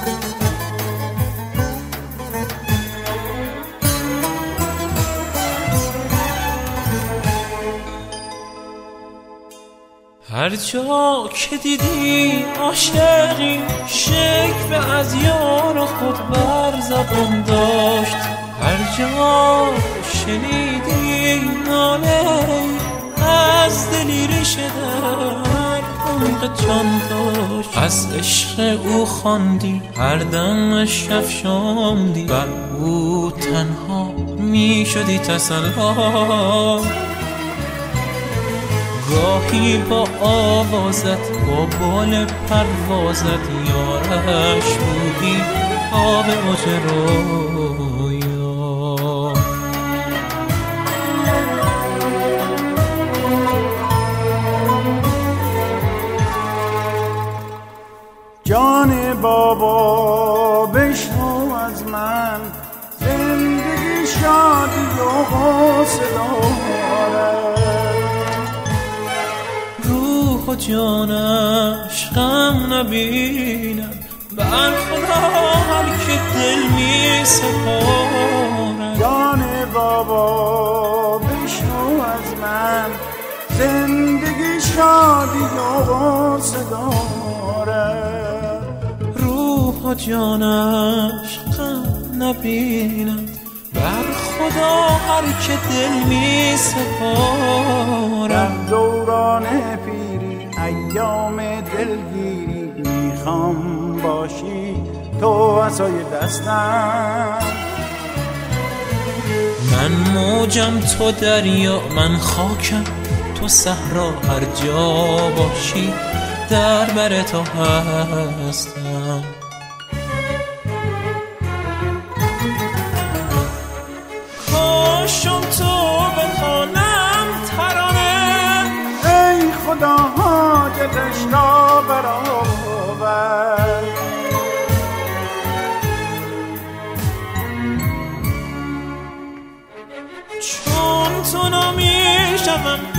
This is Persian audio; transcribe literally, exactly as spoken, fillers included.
هر جا که دیدی عاشقی شکوه از یار خود بر زبان داشت، هر جا شنیدی ناله از دلی ریشه در عمق جان داشت، از عشق او خواندی هر دمش افشاندی، بر او تنها می شدی تسلا، گاهی با آوازت با بال پروازت یارش بودی آب اوج رویا. جان بابا بشنو از من، زندگی شادی و حوصله دارد، روح و جانش غم نبینم، بر خدا هر که دل می سپارد. جان بابا بشنو از من، زندگی شادی و حوصله دارد، روح و جانش غم نبینم، بر خدا هر که دل می سپارد. در دوران پیری ایام دلگیری میخوام باشی تو عصای دستم، من موجم تو دریا، من خاکم تو صحرا، هر جا باشی در بر تو هستم. کاشم تو بخوانم ترانه، ای خدا حاجتش را برآور، چون تو نمیشم